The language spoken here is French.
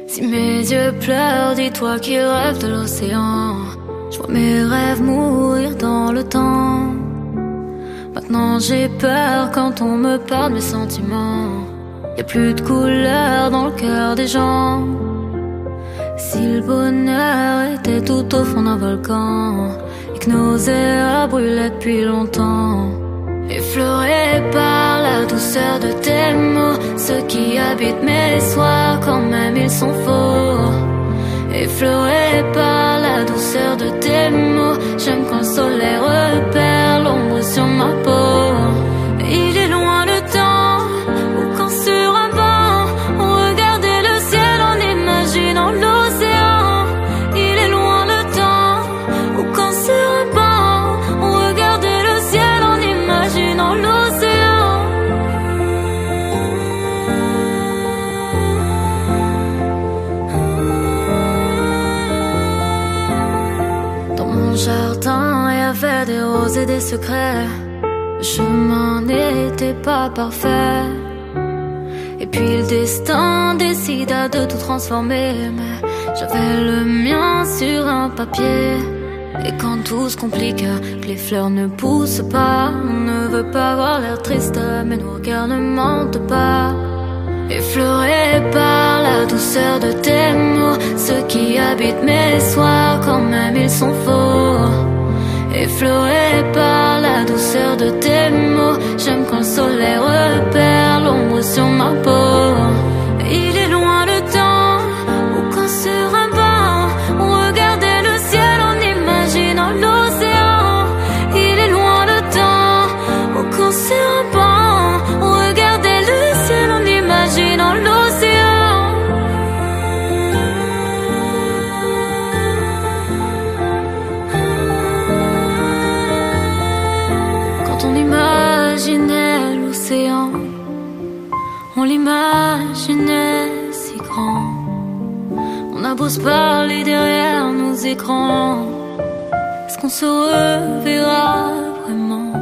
Si mes yeux pleurent, dis-toi qu'ils rêvent de l'océan. Je vois mes rêves mourir dans le temps. Maintenant j'ai peur quand on me parle de mes sentiments. Y'a plus de couleur dans le cœur des gens. Si le bonheur était tout au fond d'un volcan et que nos erreurs brûlaient depuis longtemps, effleurés par la douceur de tes mots, ceux qui habitent mes soirs quand même ils sont faux. Effleurés par la douceur de tes mots, j'aime quand le soleil repère l'ombre sur ma peau. Il est loin le temps où quand sur un banc on regardait le ciel en imaginant l'océan. Il est loin le temps où quand sur un banc on regardait le ciel en imaginant l'océan. Dans mon jardin il y avait des roses et des secrets. Le chemin n'était pas parfait. Et puis le destin décida de tout transformer. Mais j'avais le mien sur un papier. Et quand tout se complique, que les fleurs ne poussent pas, on ne veut pas avoir l'air triste, mais nos regards ne mentent pas. Effleurés par la douceur de tes mots, ceux qui habitent mes soirs quand même ils sont faux. Effleurés par la douceur de tes mots, j'aime quand le soleil repère l'ombre sur ma peau. Il est loin le temps où quand sur un banc on regardait le ciel en imaginant l'océan. Il est loin le temps où quand sur un banc on regardait le ciel en imaginant l'océan. On imaginait l'océan, on l'imaginait si grand. On a beau se parler derrière nos écrans, est-ce qu'on se reverra vraiment?